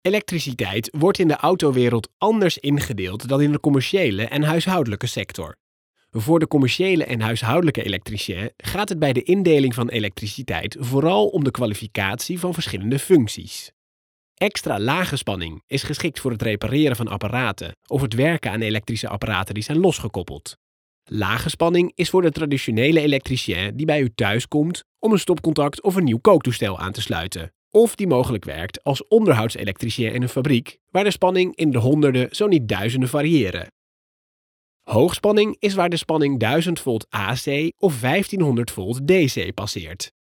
Elektriciteit wordt in de autowereld anders ingedeeld dan in de commerciële en huishoudelijke sector. Voor de commerciële en huishoudelijke elektricien gaat het bij de indeling van elektriciteit vooral om de kwalificatie van verschillende functies. Extra lage spanning is geschikt voor het repareren van apparaten of het werken aan elektrische apparaten die zijn losgekoppeld. Lage spanning is voor de traditionele elektricien die bij u thuis komt om een stopcontact of een nieuw kooktoestel aan te sluiten. Of die mogelijk werkt als onderhoudselektricien in een fabriek, waar de spanning in de honderden, zo niet duizenden variëren. Hoogspanning is waar de spanning 1000 volt AC of 1500 volt DC passeert.